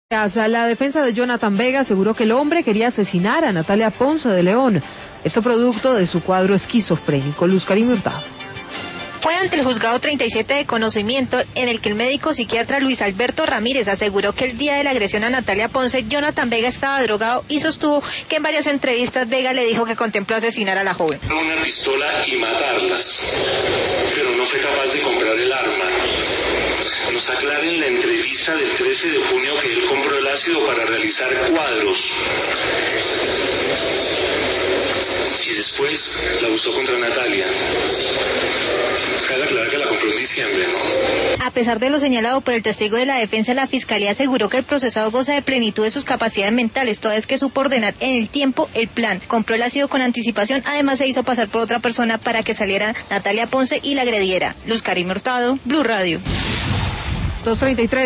La defensa de Jonathan Vega aseguró que el hombre quería asesinar a Natalia Ponce de León. Esto producto de su cuadro esquizofrénico. Luz Karim Hurtado. Fue ante el juzgado 37 de conocimiento en el que el médico psiquiatra Luis Alberto Ramírez aseguró que el día de la agresión a Natalia Ponce, Jonathan Vega estaba drogado y sostuvo que en varias entrevistas Vega le dijo que contempló asesinar a la joven. Una pistola y matarlas, pero no fue capaz de comprar el arma. Nos aclara en la entrevista del 13 de junio que él compró el ácido para realizar cuadros. Y después la usó contra Natalia. Cabe aclarar que la compró en diciembre, ¿no? A pesar de lo señalado por el testigo de la defensa, la fiscalía aseguró que el procesado goza de plenitud de sus capacidades mentales, toda vez que supo ordenar en el tiempo el plan. Compró el ácido con anticipación, además se hizo pasar por otra persona para que saliera Natalia Ponce y la agrediera. Luz Karim Hurtado, Blue Radio. 2:33.